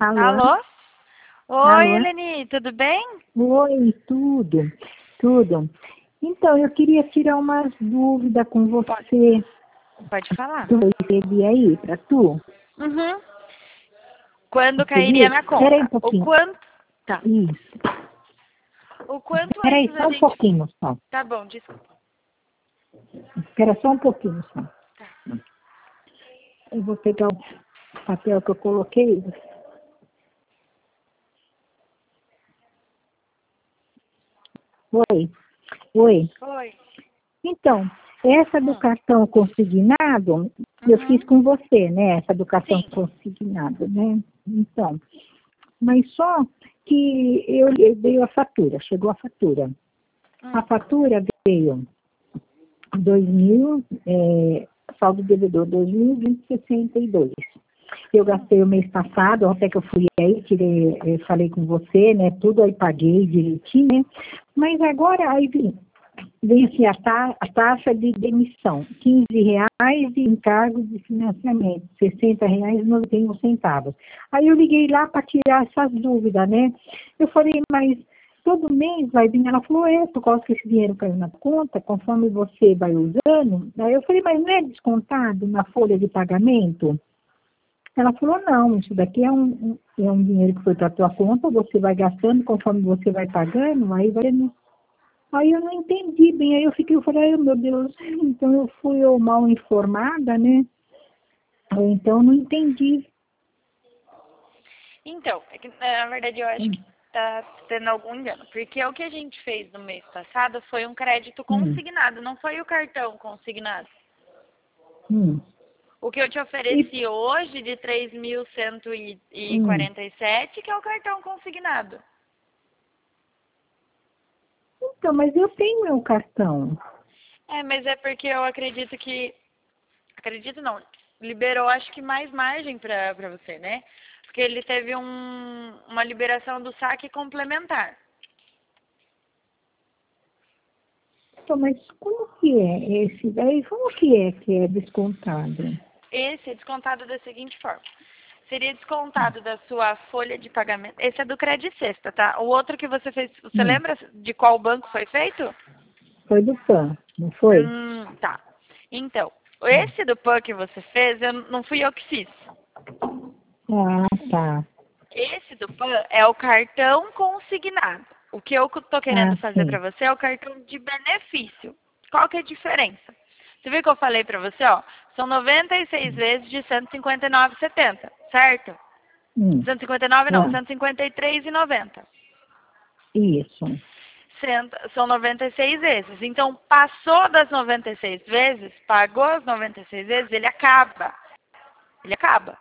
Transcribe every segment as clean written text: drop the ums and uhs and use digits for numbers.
Alô? Alô? Oi, Alô? Eleni, tudo bem? Oi, tudo. Então, eu queria tirar umas dúvidas com você. Pode falar. Tu vai receber aí para tu? Uhum. Quando cairia Conseguiu? na Espera aí um conta? O pouquinho. quanto? Tá. Isso. O quanto Espera aí antes só a um gente... pouquinho só. Tá bom, desculpa. Espera só um pouquinho só. Tá. Eu vou pegar o papel que eu coloquei. Oi. Oi. Então, essa do cartão consignado, eu fiz Uhum. com você, né? Essa do cartão Sim. consignado, né? Então, mas só que veio a fatura, chegou a fatura. A Hum. fatura veio 2.000, saldo devedor 2.262. Eu gastei o mês passado, até que eu fui aí, falei com você, né? Tudo aí paguei direitinho, né? Mas agora aí vem assim, a taxa de demissão, R$ 15 de encargo de financiamento, R$ 60,91. Aí eu liguei lá para tirar essas dúvidas, né? Eu falei, mas todo mês vai vir? Ela falou, por causa que esse dinheiro caiu na conta, conforme você vai usando. Aí eu falei, mas não é descontado na folha de pagamento? Ela falou, não, isso daqui é um dinheiro que foi para a tua conta, você vai gastando conforme você vai pagando, aí vai... Aí eu não entendi bem, aí eu falei, ai meu Deus, então eu fui mal informada, né? Ou então não entendi. Então, é que, na verdade eu acho que tá tendo algum engano. Porque o que a gente fez no mês passado foi um crédito Hum, consignado, não foi o cartão consignado. hum, O que eu te e, ofereci hoje de 3.147, que é o cartão consignado. então, mas eu tenho meu cartão. É, mas é porque eu acredito que... Acredito não. Liberou, acho que mais margem pra você, né? Porque ele teve uma liberação do saque complementar. Então, mas como que é esse daí? Como que é descontado? Esse é descontado da seguinte forma. Seria descontado da sua folha de pagamento. Esse é do Credit Sexta, tá? O outro que você fez, você Hum, lembra de qual banco foi feito? foi do PAN, não foi? Tá. Então, esse do PAN que você fez, não fui eu que fiz. Ah, tá. Esse do PAN é o cartão consignado. O que eu tô querendo Ah, fazer para sim. você é o cartão de benefício. Qual que é a diferença? Você viu que eu falei para você, ó? São 96 vezes de 159,70, certo? Hum, 159 não, ah, 153,90. isso. São 96 vezes. Então, passou das 96 vezes, pagou as 96 vezes, ele acaba. Ele acaba.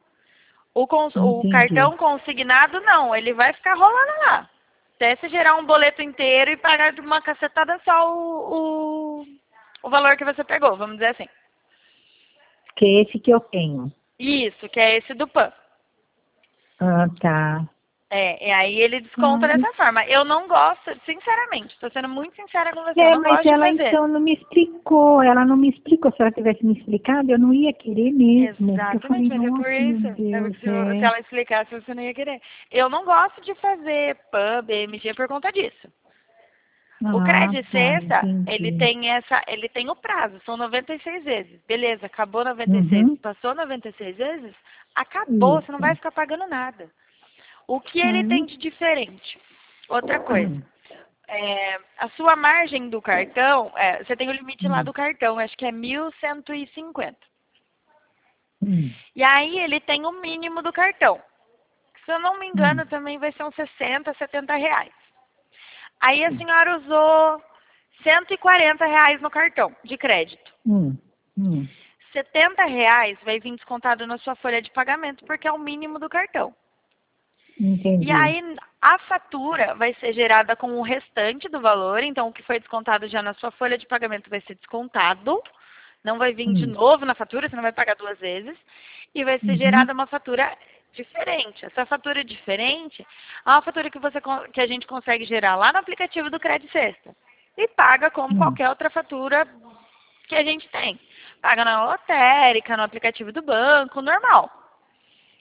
O Entendi. cartão consignado, não. Ele vai ficar rolando lá. Até você gerar um boleto inteiro e pagar de uma cacetada só o valor que você pegou, vamos dizer assim. Que é esse que eu tenho. Isso, que é esse do PAN. Ah, tá. E aí ele desconta dessa forma. Eu não gosto, sinceramente, estou sendo muito sincera com você, eu não Mas gosto de ela fazer. então não me explicou. Ela não me explicou. Se ela tivesse me explicado, eu não ia querer mesmo. Porque eu falei, Exatamente, mas é por nossa, meu isso. É Deus, porque se ela explicasse, você não ia querer. Eu não gosto de fazer PAN, BMG por conta disso. O Ah, Credit tá, Sexta, entendi. ele tem o prazo, são 96 vezes. Beleza, acabou 96, Uhum, passou 96 vezes, acabou, você não vai isso. ficar pagando nada. O que ele tem Hum, de diferente? Outra coisa, hum, a sua margem do cartão, você tem o limite lá hum, do cartão, acho que é 1.150. hum, E aí ele tem o mínimo do cartão. Se eu não me hum, engano, também vai ser uns 60, R$ 70. Aí a senhora usou R$ 140 no cartão de crédito. hum, hum. R$ 70 vai vir descontado na sua folha de pagamento, porque é o mínimo do cartão. E Entendi. aí a fatura vai ser gerada com o restante do valor, então o que foi descontado já na sua folha de pagamento vai ser descontado, não vai vir de Hum, novo na fatura, você não vai pagar duas vezes, e vai ser uhum, gerada uma fatura diferente. Essa fatura diferente é uma fatura que a gente consegue gerar lá no aplicativo do Credit Sexta e paga como hum, qualquer outra fatura que a gente tem. Paga na lotérica, no aplicativo do banco, normal.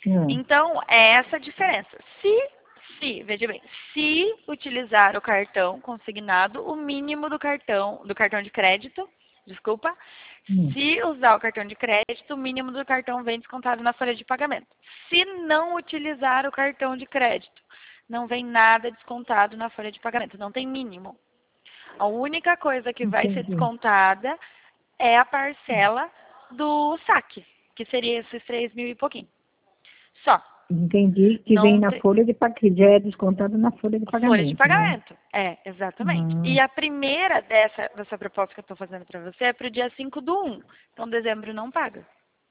Então, é essa a diferença. Veja bem, se utilizar o cartão consignado, o mínimo do cartão de crédito, desculpa, se usar o cartão de crédito, o mínimo do cartão vem descontado na folha de pagamento. Se não utilizar o cartão de crédito, não vem nada descontado na folha de pagamento, não tem mínimo. A única coisa que vai ser descontada é a parcela do saque, que seria esses 3.000 e pouquinho. Só. Entendi, que vem na folha de pagamento, que já é descontado na folha de pagamento. Folha de pagamento, né? Exatamente. E a primeira dessa proposta que eu estou fazendo para você é para o dia 5/1. Então, dezembro não paga.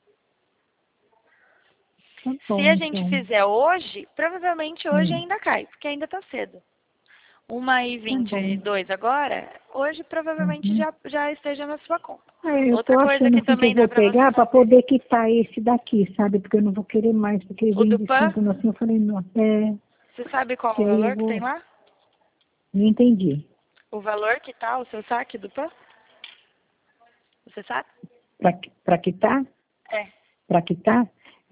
Tá bom, se a gente fizer hoje, provavelmente hoje ainda cai, porque ainda está cedo. 1h22 agora, hoje provavelmente já esteja na sua conta. Outra coisa que também dá para pegar para poder quitar esse daqui, sabe? Porque eu não vou querer mais, porque ele vem descontando assim, eu falei, não. Você sabe qual o valor que tem lá? Não entendi. O valor que tá o seu saque do PAN? Você sabe? Para quitar? Para quitar?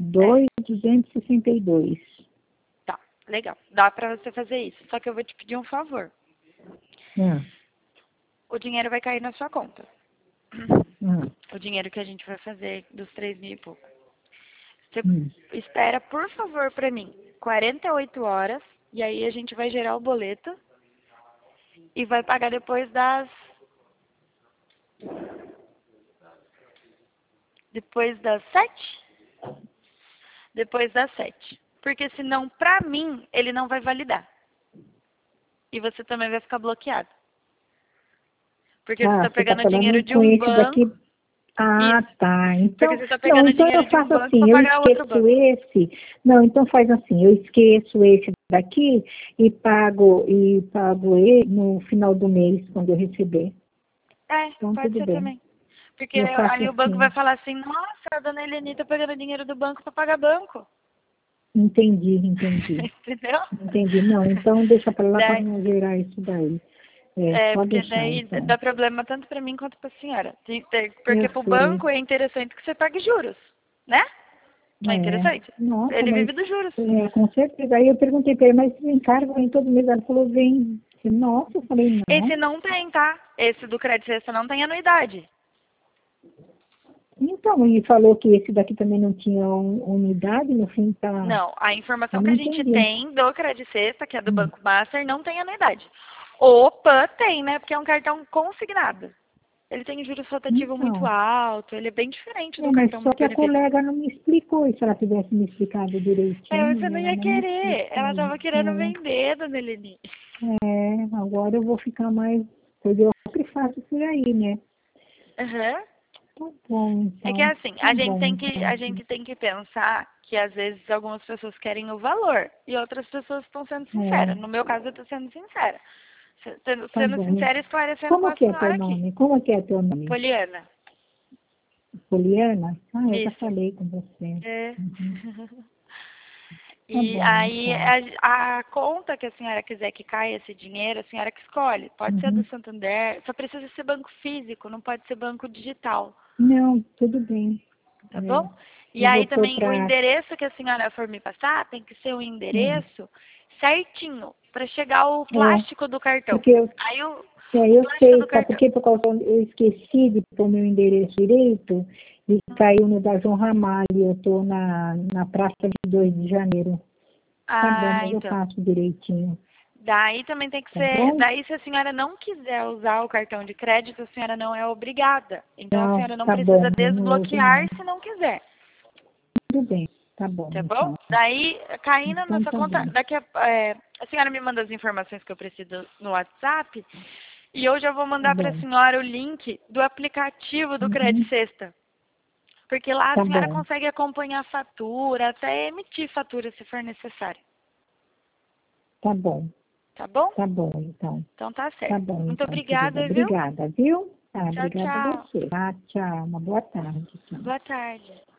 2.262. Tá, legal. Dá para você fazer isso. Só que eu vou te pedir um favor. O dinheiro vai cair na sua conta. O dinheiro que a gente vai fazer dos 3.000 e pouco. Você espera, por favor, para mim, 48 horas. E aí a gente vai gerar o boleto. E vai pagar depois das 7? Depois das 7. Porque senão, pra mim, ele não vai validar. E você também vai ficar bloqueado. Porque você está pegando dinheiro de um banco. Daqui. Tá. Então, porque você está pegando dinheiro de um banco para pagar outro banco. Não, então faz assim, eu esqueço esse daqui e pago ele no final do mês, quando eu receber. Então, pode ser também. Porque aí o banco vai falar assim, nossa, a dona Eleni está pegando dinheiro do banco para pagar banco. Entendi. Entendeu? Entendi. Não, então deixa para lá para não gerar isso daí. Porque daí dá problema tanto para mim quanto para a senhora. Porque para o banco é interessante que você pague juros, né? Não é interessante? Nossa, ele vive dos juros. Com certeza. Aí eu perguntei para ele, mas esse encargo vem todo mês? Ela falou, vem. Nossa, eu falei, não. Esse não tem, tá? Esse do crédito sexta não tem anuidade. Então, ele falou que esse daqui também não tinha unidade, no fim tá... Não, a informação que a gente tem do crédito sexta, que é do Banco Master, não tem anuidade. O PAN tem, né? Porque é um cartão consignado. Ele tem juros rotativos muito alto, ele é bem diferente do cartão. Só que a colega não me explicou, e se ela tivesse me explicado direitinho... Você não ia querer, ela estava querendo vender, dona Eleni. Agora eu vou ficar mais... Pois eu sempre faço por aí, né? Tá bom, então. É que assim, a gente tem que pensar que às vezes algumas pessoas querem o valor e outras pessoas estão sendo sinceras. No meu caso, eu estou sendo sincera. Sendo sincera e esclarecendo com a senhora aqui. Como é que é teu nome? Poliana. Poliana? Eu já falei com você. E aí, a conta que a senhora quiser que caia esse dinheiro, a senhora que escolhe. Pode ser do Santander, só precisa ser banco físico, não pode ser banco digital. Não, tudo bem. Tá bom? E aí também o endereço que a senhora for me passar tem que ser um endereço certinho, para chegar o plástico do cartão. Porque eu sei, tá? Porque por causa eu esqueci de pôr meu endereço direito e caiu no da João Ramalho. Eu estou na Praça de 2 de Janeiro. Tá bom, mas eu faço direitinho. Daí também tem que ser... Daí, se a senhora não quiser usar o cartão de crédito, a senhora não é obrigada. Então, a senhora não precisa desbloquear se não quiser. Tudo bem, tá bom. Tá bom? Daí, caindo na nossa conta, a senhora me manda as informações que eu preciso no WhatsApp e eu já vou mandar para a senhora o link do aplicativo do Crédito Sexta. Porque lá a senhora consegue acompanhar a fatura, até emitir fatura se for necessário. Tá bom. Tá bom? Tá bom, então. Então tá certo. Tá bom. Muito obrigada, viu? Obrigada, viu? Tchau, obrigada tchau. a você. Tchau. Uma boa tarde. Boa tarde.